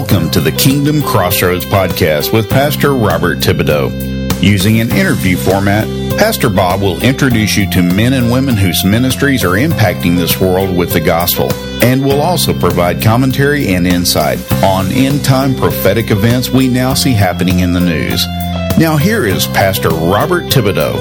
Welcome to the Kingdom Crossroads podcast with Pastor Robert Thibodeau. Using an interview format, Pastor Bob will introduce you to men and women whose ministries are impacting this world with the gospel, and will also provide commentary and insight on end-time prophetic events we now see happening in the news. Now here is Pastor Robert Thibodeau.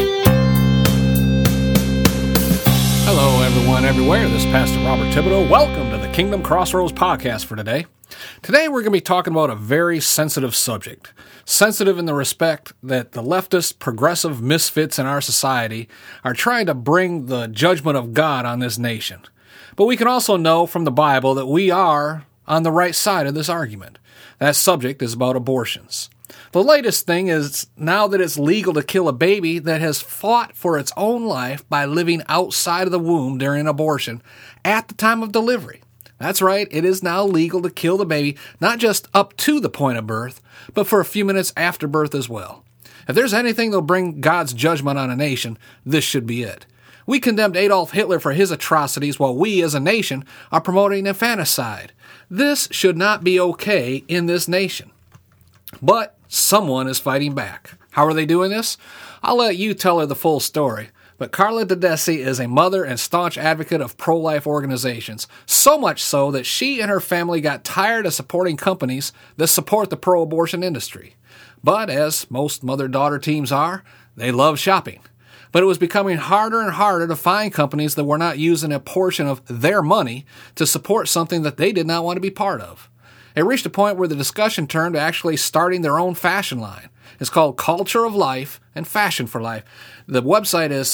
Hello everyone everywhere, this is Pastor Robert Thibodeau. Welcome to the Kingdom Crossroads podcast for today. Today we're going to be talking about a very sensitive subject. Sensitive in the respect that the leftist, progressive misfits in our society are trying to bring the judgment of God on this nation. But we can also know from the Bible that we are on the right side of this argument. That subject is about abortions. The latest thing is now that it's legal to kill a baby that has fought for its own life by living outside of the womb during an abortion at the time of delivery. That's right, it is now legal to kill the baby, not just up to the point of birth, but for a few minutes after birth as well. If there's anything that'll bring God's judgment on a nation, this should be it. We condemned Adolf Hitler for his atrocities while we as a nation are promoting infanticide. This should not be okay in this nation. But someone is fighting back. How are they doing this? I'll let you tell her the full story. But Carla Diddesi is a mother and staunch advocate of pro-life organizations, so much so that she and her family got tired of supporting companies that support the pro-abortion industry. But as most mother-daughter teams are, they love shopping. But it was becoming harder and harder to find companies that were not using a portion of their money to support something that they did not want to be part of. It reached a point where the discussion turned to actually starting their own fashion line. It's called Culture of Life and Fashion for Life. The website is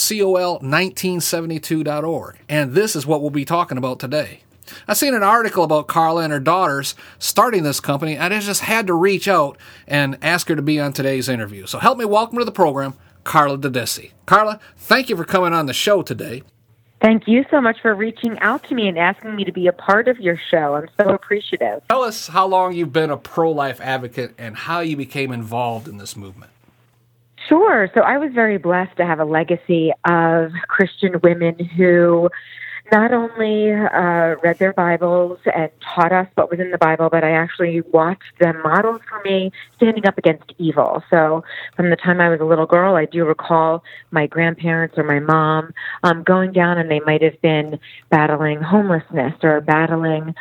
col1972.org, and this is what we'll be talking about today. I seen an article about Carla and her daughters starting this company, and I just had to reach out and ask her to be on today's interview. So help me welcome to the program, Carla Diddesi. Carla, thank you for coming on the show today. Thank you so much for reaching out to me and asking me to be a part of your show. I'm so appreciative. Tell us how long you've been a pro-life advocate and how you became involved in this movement. Sure. So I was very blessed to have a legacy of Christian women who not only read their Bibles and taught us what was in the Bible, but I actually watched them model for me standing up against evil. So from the time I was a little girl, I do recall my grandparents or my mom going down, and they might have been battling homelessness or battling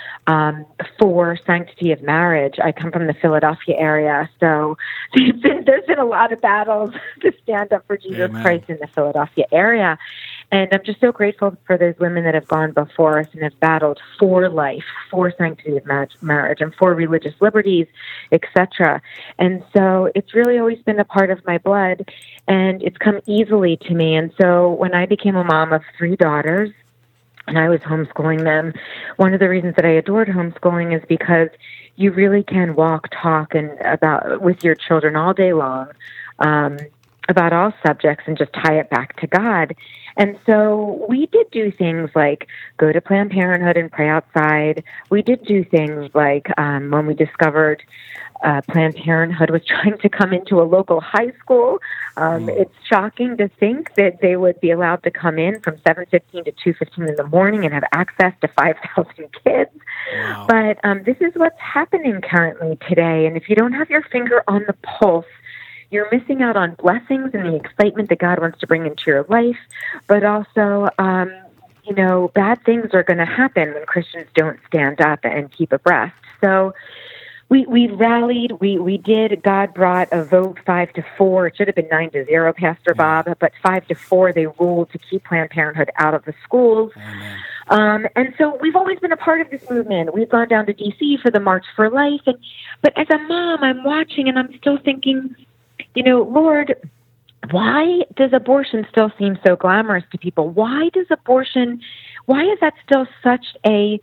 for sanctity of marriage. I come from the Philadelphia area, so there's been a lot of battles to stand up for Jesus Amen. Christ in the Philadelphia area. And I'm just so grateful for those women that have gone before us and have battled for life, for sanctity of marriage, and for religious liberties, etc. And so it's really always been a part of my blood, and it's come easily to me. And so when I became a mom of 3 daughters, and I was homeschooling them, one of the reasons that I adored homeschooling is because you really can walk, talk, and about with your children all day long about all subjects and just tie it back to God. And so we did do things like go to Planned Parenthood and pray outside. We did do things like when we discovered Planned Parenthood was trying to come into a local high school. It's shocking to think that they would be allowed to come in from 7:15 to 2:15 in the morning and have access to 5,000 kids. Wow. But this is what's happening currently today. And if you don't have your finger on the pulse, you're missing out on blessings and the excitement that God wants to bring into your life, but also, bad things are going to happen when Christians don't stand up and keep abreast. So we rallied, we did. God brought a vote 5-4. It should have been 9-0, Pastor Bob, but 5-4 they ruled to keep Planned Parenthood out of the schools. And so we've always been a part of this movement. We've gone down to D.C. for the March for Life, but as a mom, I'm watching and I'm still thinking, Lord, why does abortion still seem so glamorous to people? Why is that still such a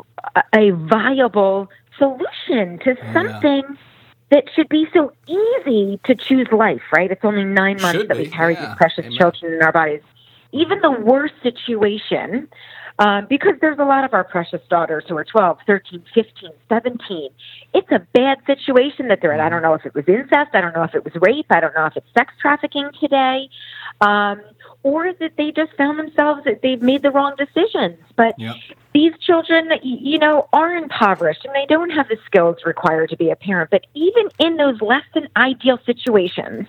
viable solution to something that should be so easy to choose life, right? It's only 9 months that we carry these precious children in our bodies. Even the worst situation, because there's a lot of our precious daughters who are 12, 13, 15, 17. It's a bad situation that they're in. I don't know if it was incest. I don't know if it was rape. I don't know if it's sex trafficking today. or that they just found themselves that they've made the wrong decisions. But Yep. these children, are impoverished and they don't have the skills required to be a parent. But even in those less than ideal situations,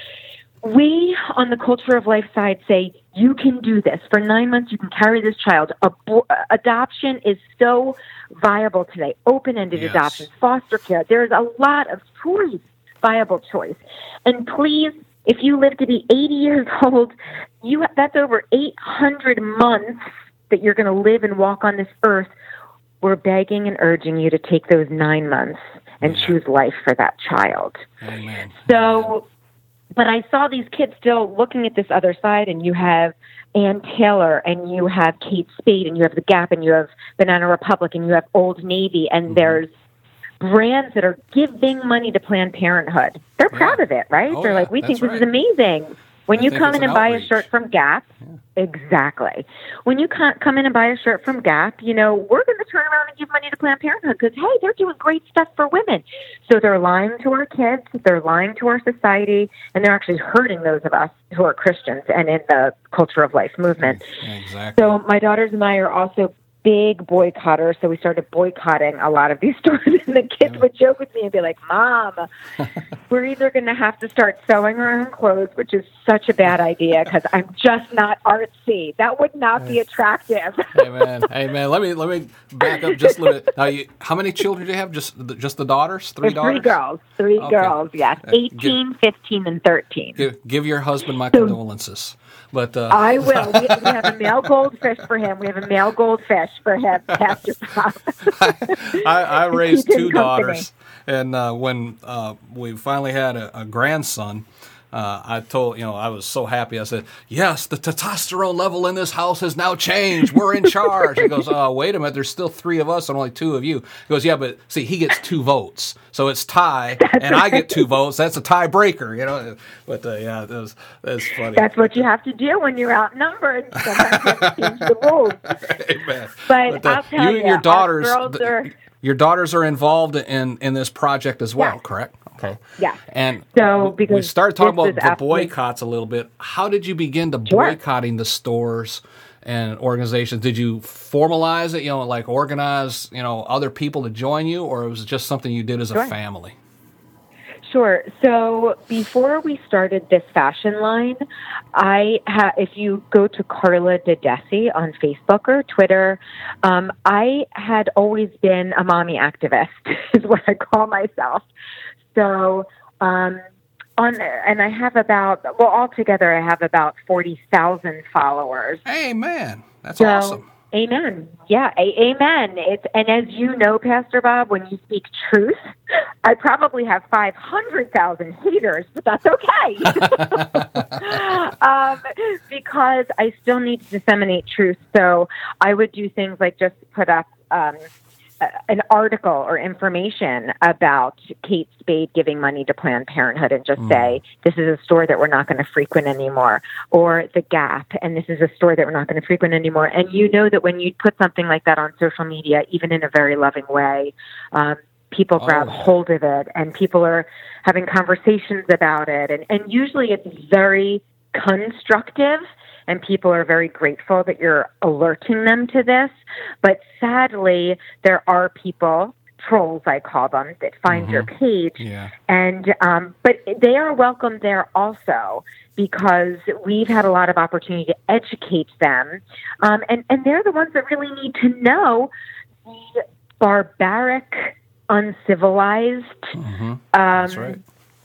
we on the Culture of Life side say, you can do this. For 9 months, you can carry this child. Adoption is so viable today. Open-ended Yes. adoption, foster care. There's a lot of choice, viable choice. And please, if you live to be 80 years old, that's over 800 months that you're going to live and walk on this earth. We're begging and urging you to take those 9 months and choose life for that child. Amen. So, but I saw these kids still looking at this other side, and you have Ann Taylor, and you have Kate Spade, and you have The Gap, and you have Banana Republic, and you have Old Navy, and there's brands that are giving money to Planned Parenthood. They're proud of it, right? Oh, They're yeah, like, we think that's this is amazing. When you think come it's in an and buy a outreach. shirt from Gap, exactly. When you come in and buy a shirt from Gap, we're going to turn around and give money to Planned Parenthood because, hey, they're doing great stuff for women. So they're lying to our kids, they're lying to our society, and they're actually hurting those of us who are Christians and in the Culture of Life movement. Exactly. So my daughters and I are also big boycotters, so we started boycotting a lot of these stores, and the kids would joke with me and be like, Mom, we're either going to have to start sewing our own clothes, which is such a bad idea because I'm just not artsy. That would not be attractive. Amen. Let me back up just a little bit. Now, how many children do you have? Just the daughters? Three daughters? Three Okay. girls, yes. 18, 15, and 13. Give your husband my condolences. But I will. We have a male goldfish for him. We have a male goldfish for him, Pastor Bob. I raised Keep him two daughters, and when we finally had a grandson, I told, I was so happy. I said, yes, the testosterone level in this house has now changed. We're in charge. He goes, wait a minute, there's still three of us and only two of you. He goes, yeah, but see, he gets 2 votes. So it's tie, and I get 2 votes. That's a tiebreaker, But that was funny. That's what you have to do when you're outnumbered. Sometimes you have to change the rules. Amen. But I'll tell you, and your daughters, your girls are involved in this project as well, Yes. correct? Okay. Yeah. And so, we because started talking this about is the absolutely- boycotts a little bit. How did you begin to Sure. boycotting the stores and organizations? Did you formalize it, like organize, other people to join you, or was it just something you did as a family? Sure. So before we started this fashion line, if you go to Carla DeDesi on Facebook or Twitter, I had always been a mommy activist, is what I call myself. So, and I have altogether I have about 40,000 followers. Amen. That's awesome. Amen. Yeah, amen. And as you know, Pastor Bob, when you speak truth, I probably have 500,000 haters, but that's okay. Because I still need to disseminate truth. So I would do things like just put up an article or information about Kate Spade giving money to Planned Parenthood and just say, this is a store that we're not going to frequent anymore, or The Gap, and this is a store that we're not going to frequent anymore. And you know that when you put something like that on social media, even in a very loving way, people grab hold of it, and people are having conversations about it. And usually it's very constructive, and people are very grateful that you're alerting them to this. But sadly, there are people, trolls I call them, that find your page. Yeah. And but they are welcome there also, because we've had a lot of opportunity to educate them. And they're the ones that really need to know the barbaric, uncivilized That's right.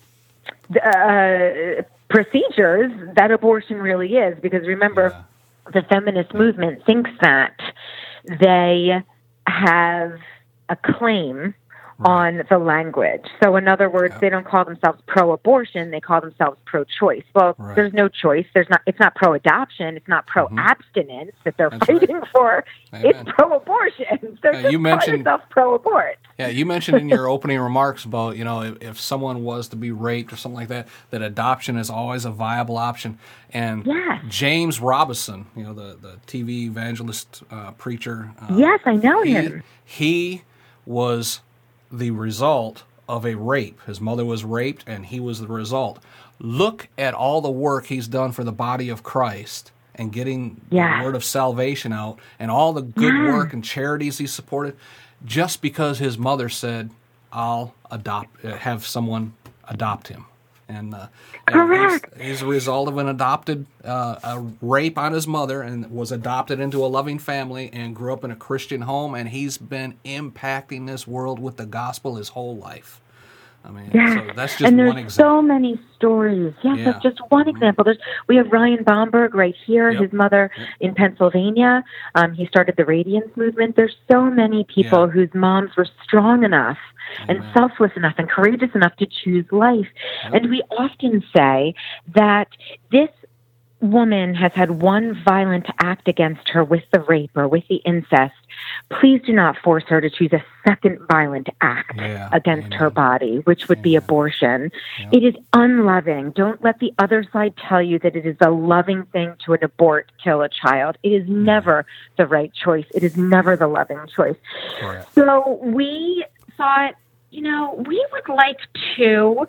Procedures that abortion really is. Because remember, the feminist movement thinks that they have a claim on the language. So in other words, they don't call themselves pro-abortion, they call themselves pro-choice. Well, there's no choice. It's not pro-adoption, it's not pro-abstinence that they're fighting for. Amen. It's pro-abortion. So just call yourself pro-abort. Yeah, you mentioned in your opening remarks about, if someone was to be raped or something like that adoption is always a viable option. And James Robison, the TV evangelist, preacher. Yes, I know him. He was the result of a rape. His mother was raped, and he was the result. Look at all the work he's done for the body of Christ and getting the word of salvation out, and all the good work and charities he supported, just because his mother said, I'll have someone adopt him. And correct. He's a result of an adopted a rape on his mother, and was adopted into a loving family and grew up in a Christian home, and he's been impacting this world with the gospel his whole life. I mean, so that's just one example. And there's so many stories. Yes, that's just one example. We have Ryan Bomberg right here, his mother in Pennsylvania. He started the Radiance movement. There's so many people whose moms were strong enough and selfless enough and courageous enough to choose life. And we often say that this woman has had one violent act against her with the rape or with the incest. Please do not force her to choose a second violent act against her body, which would be abortion. It is unloving. Don't let the other side tell you that it is a loving thing to kill a child. It is never the right choice. It is never the loving choice. Correct. So we thought, we would like to...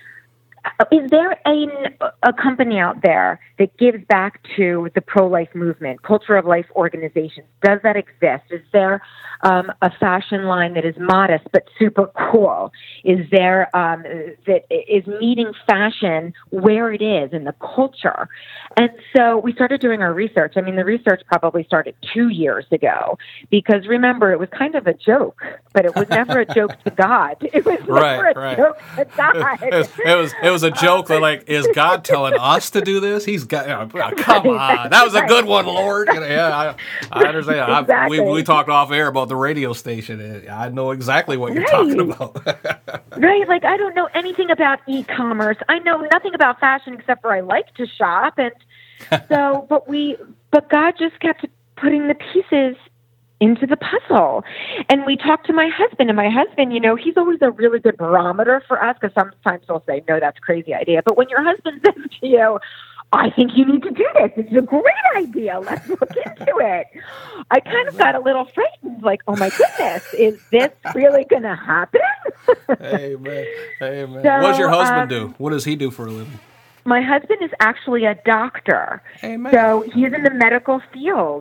Is there a company out there that gives back to the pro-life movement, Culture of Life organizations? Does that exist? Is there a fashion line that is modest but super cool? Is there that is meeting fashion where it is in the culture? And so we started doing our research. I mean, the research probably started 2 years ago, because remember, it was kind of a joke, but it was never a joke to God. It was never a joke to God. It was a joke that, like, is God telling us to do this? He's got, come on. That was a good one, Lord. I understand. Exactly. We talked off air about the radio station. I know exactly what you're talking about. Right. Like, I don't know anything about e-commerce. I know nothing about fashion except for I like to shop. And so, but God just kept putting the pieces into the puzzle. And we talked to my husband, and my husband, he's always a really good barometer for us, because sometimes he'll say, no, that's a crazy idea. But when your husband says to you, I think you need to do this, it's a great idea, let's look into it, I kind of got a little frightened, like, oh my goodness, is this really going to happen? Amen. So, what does your husband do? What does he do for a living? My husband is actually a doctor. Amen. So he's in the medical field.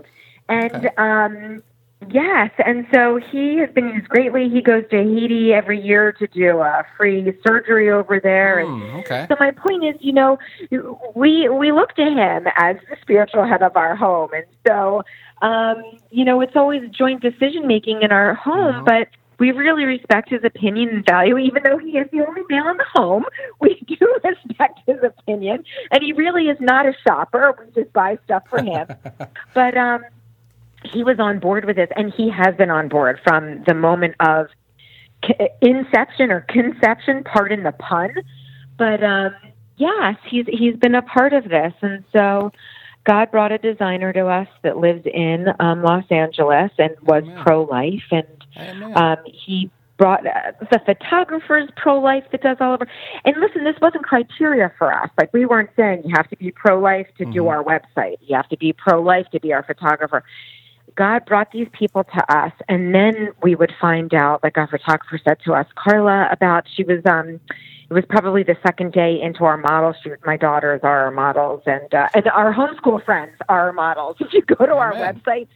And yes, and so he has been used greatly. He goes to Haiti every year to do free surgery over there. So my point is, we look to him as the spiritual head of our home. And so, it's always joint decision-making in our home, but we really respect his opinion and value, even though he is the only male in the home. We do respect his opinion, and he really is not a shopper. We just buy stuff for him. But he was on board with this, and he has been on board from the moment of inception or conception, pardon the pun. But yes, he's been a part of this, and so God brought a designer to us that lives in Los Angeles and was pro-life, and he brought the photographer's pro-life that does all over. And listen, this wasn't criteria for us. Like, we weren't saying you have to be pro-life to do our website. You have to be pro-life to be our photographer. God brought these people to us, and then we would find out, like our photographer said to us, Carla, it was probably the second day into our model shoot. My daughters are our models, and our homeschool friends are our models. If you go to our website,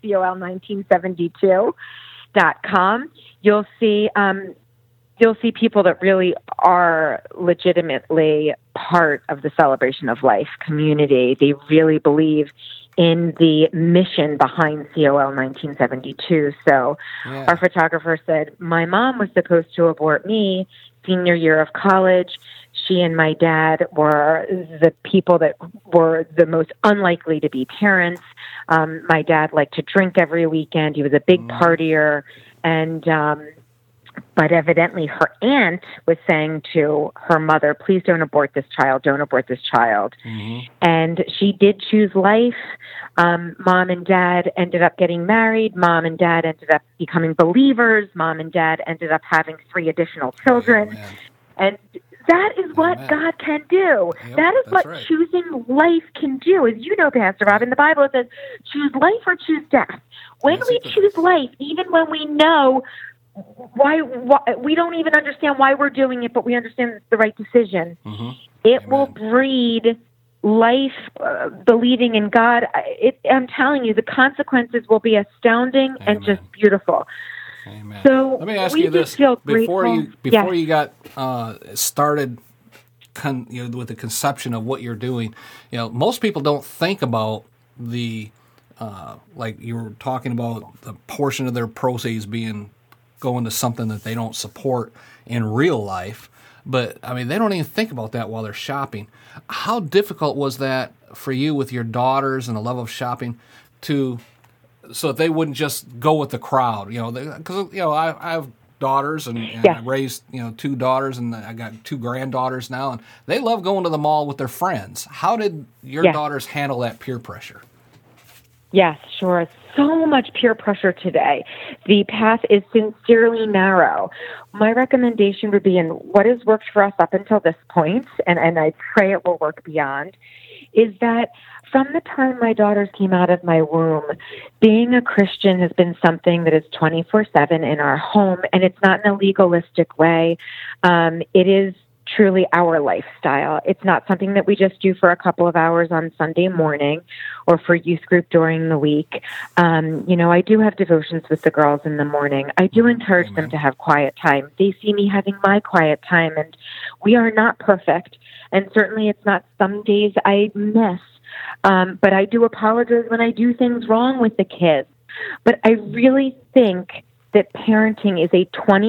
COL1972.com, you'll see people that really are legitimately part of the Celebration of Life community. They really believe in the mission behind COL 1972. So our photographer said, my mom was supposed to abort me senior year of college. She and my dad were the people that were the most unlikely to be parents. My dad liked to drink every weekend. He was a big partier. And but evidently her aunt was saying to her mother, please don't abort this child, don't abort this child. And she did choose life. Mom and dad ended up getting married. Mom and dad ended up becoming believers. Mom and dad ended up having 3 additional children. And that is what God can do. That is what choosing life can do. As you know, Pastor Rob, in the Bible it says, choose life or choose death. When we choose life, even when we know why we don't even understand why we're doing it, but we understand it's the right decision. Mm-hmm. It Amen. will breed life, believing in God. I'm telling you, the consequences will be astounding Amen. and just beautiful. Amen. So let me ask we you this: just feel before grateful. you got started, with the conception of what you're doing, most people don't think about the like you were talking about the portion of their proceeds going to something that they don't support in real life. But I mean, they don't even think about that while they're shopping. How difficult was that for you with your daughters and the love of shopping so that they wouldn't just go with the crowd? Because I have daughters and I raised 2 daughters and I got 2 granddaughters now, and they love going to the mall with their friends. How did your daughters handle that peer pressure? Yes, sure. So much peer pressure today. The path is sincerely narrow. My recommendation would be, and what has worked for us up until this point, and I pray it will work beyond, is that from the time my daughters came out of my womb, being a Christian has been something that is 24/7 in our home, and it's not in a legalistic way. It is truly our lifestyle. It's not something that we just do for a couple of hours on Sunday morning or for youth group during the week. I do have devotions with the girls in the morning. I do encourage them to have quiet time. They see me having my quiet time, and we are not perfect. And certainly it's not some days I miss. But I do apologize when I do things wrong with the kids. But I really think that parenting is a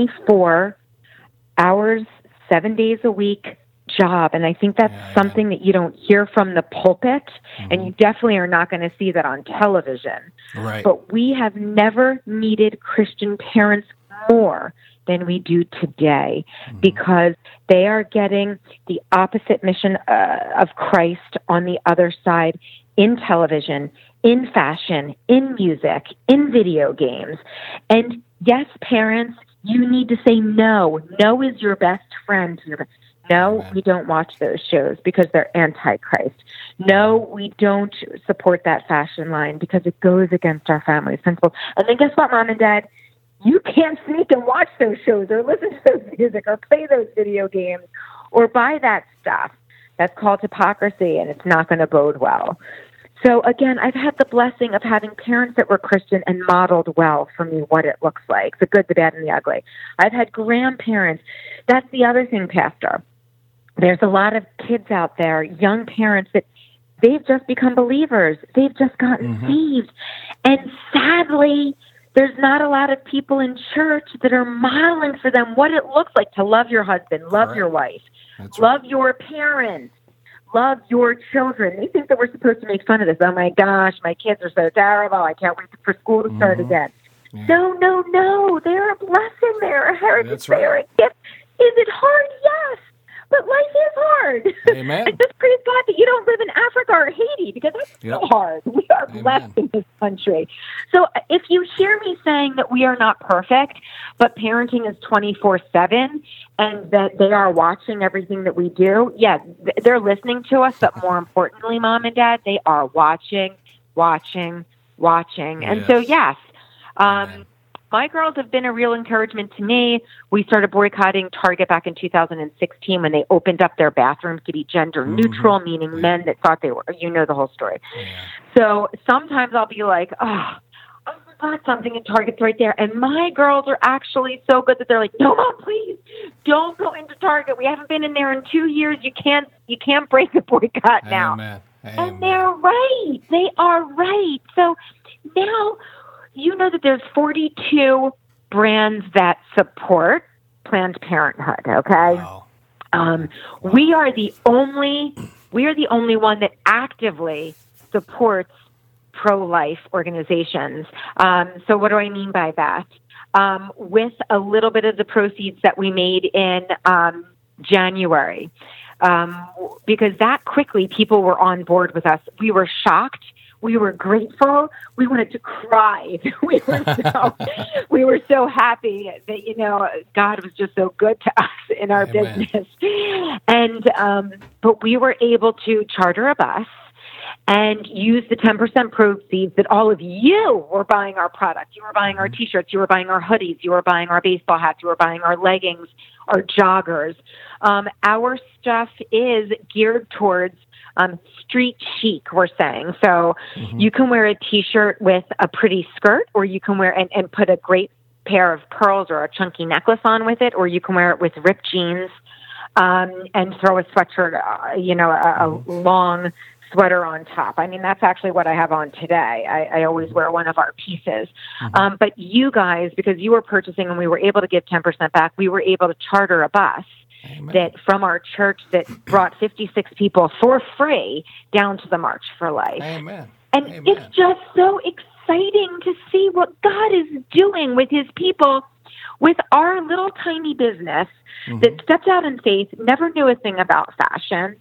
24 hours, 7 days a week job. And I think that's something that you don't hear from the pulpit, and you definitely are not going to see that on television. Right. But we have never needed Christian parents more than we do today, because they are getting the opposite mission of Christ on the other side in television, in fashion, in music, in video games. And yes, parents, you need to say no. No is your best friend. No, we don't watch those shows because they're anti-Christ. No, we don't support that fashion line because it goes against our family's principles. And then guess what, Mom and Dad? You can't sneak and watch those shows or listen to those music or play those video games or buy that stuff. That's called hypocrisy, and it's not going to bode well. So again, I've had the blessing of having parents that were Christian and modeled well for me what it looks like, the good, the bad, and the ugly. I've had grandparents. That's the other thing, Pastor. There's a lot of kids out there, young parents, that they've just become believers. They've just gotten saved. And sadly, there's not a lot of people in church that are modeling for them what it looks like to love your husband, love your wife, love your parents, love your children. They think that we're supposed to make fun of this. Oh, my gosh, my kids are so terrible. I can't wait for school to start again. Yeah. No. They're a blessing. They're a heritage. They're a gift. Is it hard? Yes. But life is hard. Amen. And just praise God that you don't live in Africa or Haiti, because that's so hard. We are blessed in this country. So if you hear me saying that we are not perfect, but parenting is 24/7 and that they are watching everything that we do, they're listening to us. But more importantly, Mom and Dad, they are watching. And so, yes. My girls have been a real encouragement to me. We started boycotting Target back in 2016 when they opened up their bathrooms to be gender neutral, meaning men that thought they were, the whole story. Yeah. So sometimes I'll be like, I forgot something in Target's right there. And my girls are actually so good that they're like, no, Mom, please don't go into Target. We haven't been in there in 2 years. You can't break the boycott now. Amen. And they're right. They are right. So now, you know that there's 42 brands that support Planned Parenthood, okay? Wow. We are the only one that actively supports pro-life organizations. So what do I mean by that? With a little bit of the proceeds that we made in January, because that quickly people were on board with us. We were shocked. We were grateful. We wanted to cry. We were so happy that, God was just so good to us in our business. And, but we were able to charter a bus and use the 10% proceeds that all of you were buying our product. You were buying our T-shirts, you were buying our hoodies, you were buying our baseball hats, you were buying our leggings, our joggers. Our stuff is geared towards street chic, we're saying. So you can wear a T-shirt with a pretty skirt, or you can wear and put a great pair of pearls or a chunky necklace on with it, or you can wear it with ripped jeans and throw a sweatshirt, a long sweater on top. I mean, that's actually what I have on today. I always wear one of our pieces. But you guys, because you were purchasing and we were able to give 10% back, we were able to charter a bus that from our church that brought 56 people for free down to the March for Life. Amen. And it's just so exciting to see what God is doing with his people, with our little tiny business that stepped out in faith, never knew a thing about fashion.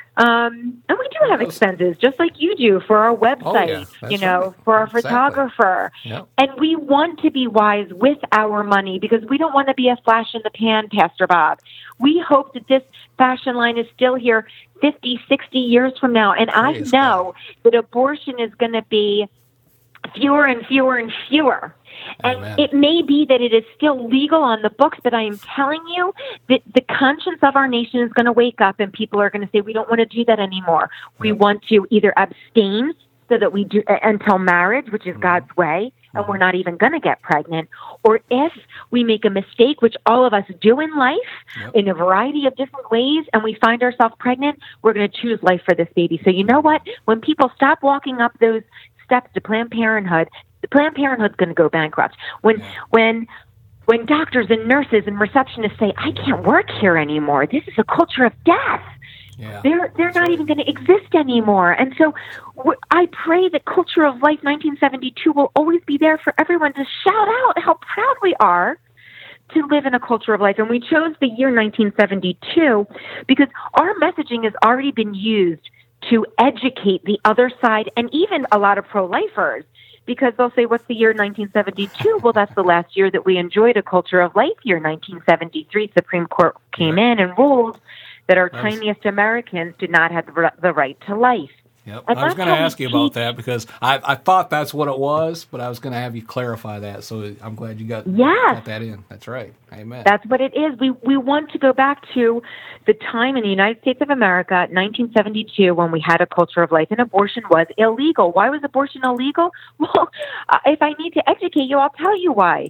And we do have expenses, just like you do, for our website, for our photographer. Yep. And we want to be wise with our money because we don't want to be a flash in the pan, Pastor Bob. We hope that this fashion line is still here 50, 60 years from now. And I know that abortion is going to be fewer and fewer and fewer. And it may be that it is still legal on the books, but I am telling you that the conscience of our nation is going to wake up and people are going to say, we don't want to do that anymore. We want to either abstain so that we do until marriage, which is God's way, and we're not even going to get pregnant. Or if we make a mistake, which all of us do in life in a variety of different ways, and we find ourselves pregnant, we're going to choose life for this baby. So you know what? When people stop walking up those steps to Planned Parenthood, Planned Parenthood's going to go bankrupt. When doctors and nurses and receptionists say, I can't work here anymore, this is a culture of death. They're not even going to exist anymore. And so I pray that Culture of Life 1972 will always be there for everyone to shout out how proud we are to live in a culture of life. And we chose the year 1972 because our messaging has already been used to educate the other side and even a lot of pro-lifers, because they'll say, what's the year 1972? Well, that's the last year that we enjoyed a Culture of Life year. 1973, Supreme Court came in and ruled that our tiniest Americans did not have the right to life. Yep. I was going to ask you about that because I thought that's what it was, but I was going to have you clarify that. So I'm glad you got that in. That's right. Amen. That's what it is. We want to go back to the time in the United States of America, 1972, when we had a Culture of Life and abortion was illegal. Why was abortion illegal? Well, if I need to educate you, I'll tell you why.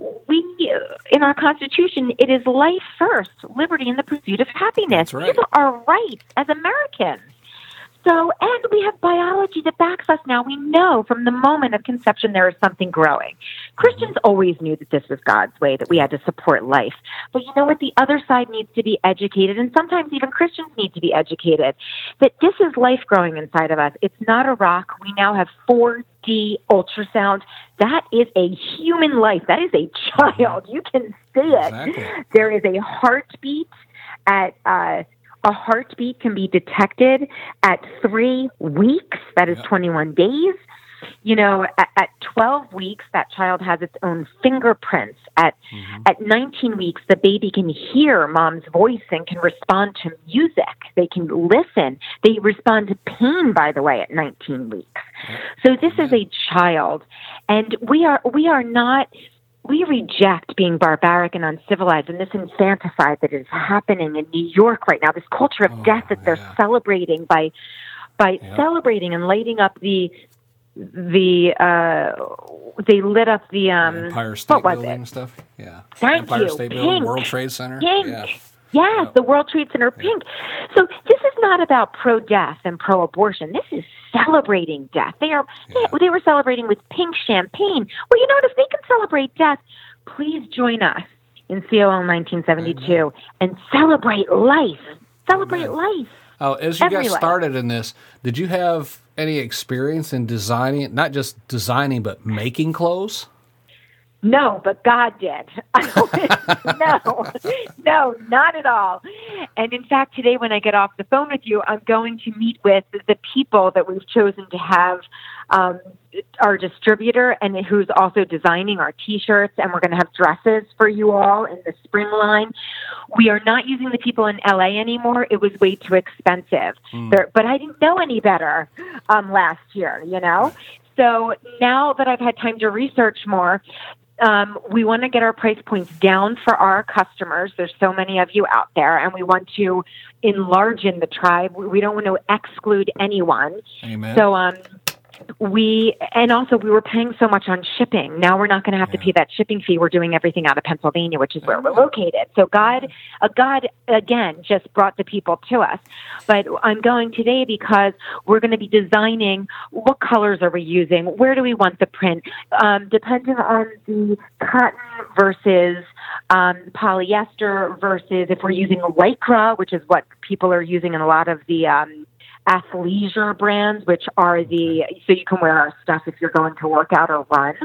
In our Constitution, it is life first, liberty, and the pursuit of happiness. That's right. These are our rights as Americans. So, and we have biology that backs us now. We know from the moment of conception there is something growing. Christians always knew that this was God's way, that we had to support life. But you know what? The other side needs to be educated, and sometimes even Christians need to be educated, that this is life growing inside of us. It's not a rock. We now have 4D ultrasound. That is a human life. That is a child. You can see it. Exactly. There is a heartbeat a heartbeat can be detected at 3 weeks. That is 21 days. You know, at 12 weeks, that child has its own fingerprints. At 19 weeks, the baby can hear mom's voice and can respond to music. They can listen. They respond to pain, by the way, at 19 weeks. So this is a child. And we are not... We reject being barbaric and uncivilized, and this infanticide that is happening in New York right now, this culture of death that they're celebrating by celebrating and lighting up they lit up the Empire State Building and stuff. Yeah. Thank Empire you. State Pink. Building, World Trade Center. Pink. Yeah. Yes, the World Trade Center pink. So this is not about pro-death and pro-abortion. This is celebrating death. They were celebrating with pink champagne. Well, you know what? If they can celebrate death, please join us in COL 1972 and celebrate life. Celebrate life. Oh, as you got life. started in this, did you have any experience in designing, not just designing, but making clothes? No, but God did. No, not at all. And in fact, today when I get off the phone with you, I'm going to meet with the people that we've chosen to have our distributor and who's also designing our T-shirts, and we're going to have dresses for you all in the spring line. We are not using the people in LA anymore. It was way too expensive. But I didn't know any better last year, So now that I've had time to research more, we want to get our price points down for our customers. There's so many of you out there, and we want to enlarge in the tribe. We don't want to exclude anyone. Amen. So, we were paying so much on shipping. Now we're not going to have to pay that shipping fee. We're doing everything out of Pennsylvania, which is where we're located. So God again just brought the people to us. But I'm going today because we're going to be designing what colors are we using, where do we want the print, depending on the cotton versus polyester versus if we're using Lycra, which is what people are using in a lot of the athleisure brands, which are so you can wear our stuff if you're going to work out or run.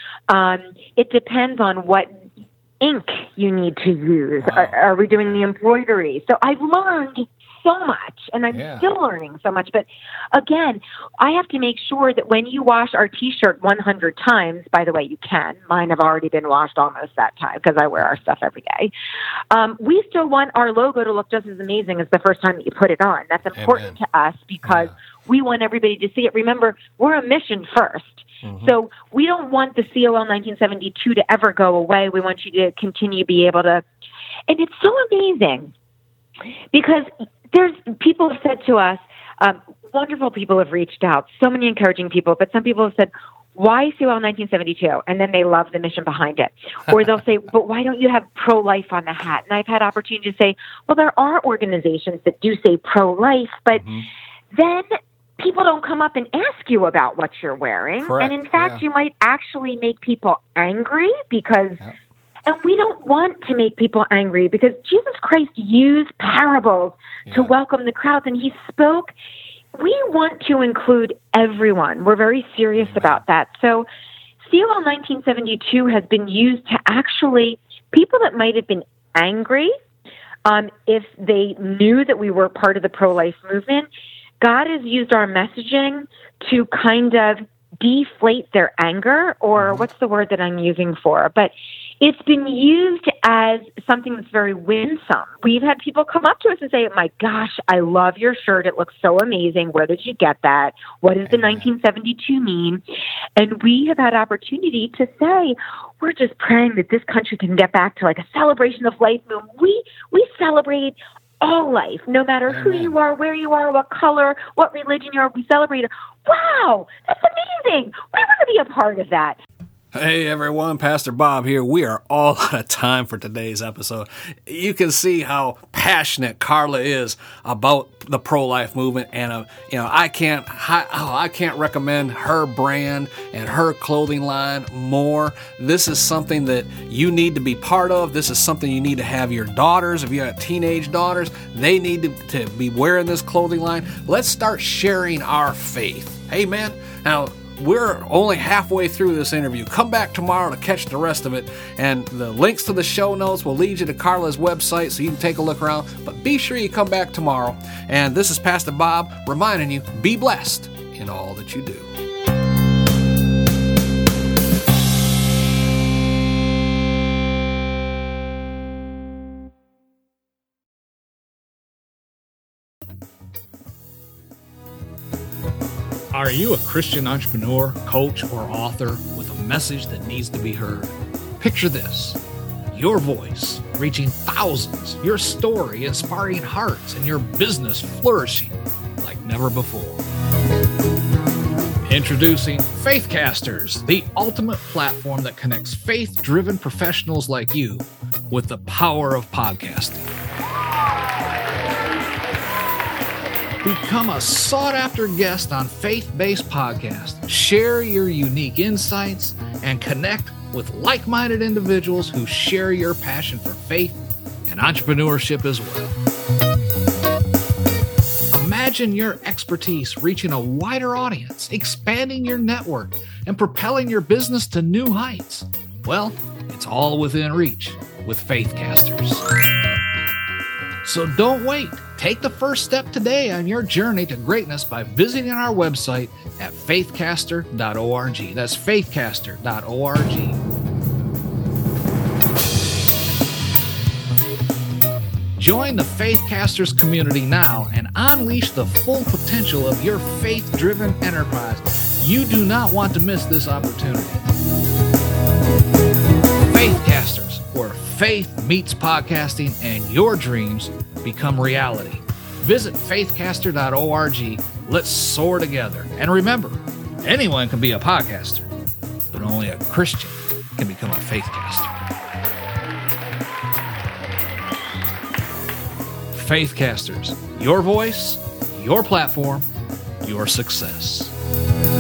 It depends on what ink you need to use. Wow. Are we doing the embroidery? So I've learned so much, and I'm still learning so much. But again, I have to make sure that when you wash our T-shirt 100 times, by the way, you can. Mine have already been washed almost that time because I wear our stuff every day. We still want our logo to look just as amazing as the first time that you put it on. That's important to us because we want everybody to see it. Remember, we're a mission first. So we don't want the COL 1972 to ever go away. We want you to continue to be able to, and it's so amazing because there's people have said to us, wonderful people have reached out, so many encouraging people, but some people have said, why COL 1972? And then they love the mission behind it. Or they'll say, but why don't you have pro-life on the hat? And I've had opportunity to say, well, there are organizations that do say pro-life, but then people don't come up and ask you about what you're wearing. Correct. And in fact, you might actually make people angry because... And we don't want to make people angry because Jesus Christ used parables to welcome the crowds, and he spoke. We want to include everyone. We're very serious about that. So COL 1972 has been used to actually, people that might have been angry, if they knew that we were part of the pro-life movement, God has used our messaging to kind of deflate their anger, or what's the word that I'm using for? But it's been used as something that's very winsome. We've had people come up to us and say, my gosh, I love your shirt. It looks so amazing. Where did you get that? What does the 1972 mean? And we have had opportunity to say, we're just praying that this country can get back to like a celebration of life. We celebrate all life, no matter who you are, where you are, what color, what religion you are. We celebrate it. Wow, that's amazing. We want to be a part of that. Hey everyone, Pastor Bob here. We are all out of time for today's episode. You can see how passionate Carla is about the pro-life movement, and I can't recommend her brand and her clothing line more. This is something that you need to be part of. This is something you need to have your daughters. If you have teenage daughters, they need to be wearing this clothing line. Let's start sharing our faith. Amen. Now, we're only halfway through this interview. Come back tomorrow to catch the rest of it. And the links to the show notes will lead you to Carla's website so you can take a look around. But be sure you come back tomorrow. And this is Pastor Bob reminding you, be blessed in all that you do. Are you a Christian entrepreneur, coach, or author with a message that needs to be heard? Picture this: your voice reaching thousands, your story inspiring hearts, and your business flourishing like never before. Introducing Faithcasters, the ultimate platform that connects faith-driven professionals like you with the power of podcasting. Become a sought-after guest on Faith-Based Podcast. Share your unique insights and connect with like-minded individuals who share your passion for faith and entrepreneurship as well. Imagine your expertise reaching a wider audience, expanding your network, and propelling your business to new heights. Well, it's all within reach with Faithcasters. So don't wait. Take the first step today on your journey to greatness by visiting our website at faithcaster.org. That's faithcaster.org. Join the Faithcasters community now and unleash the full potential of your faith-driven enterprise. You do not want to miss this opportunity. Faithcasters, where faith meets podcasting and your dreams become reality. Visit faithcaster.org. Let's soar together. And remember, anyone can be a podcaster, but only a Christian can become a Faithcaster. Faithcasters, your voice, your platform, your success.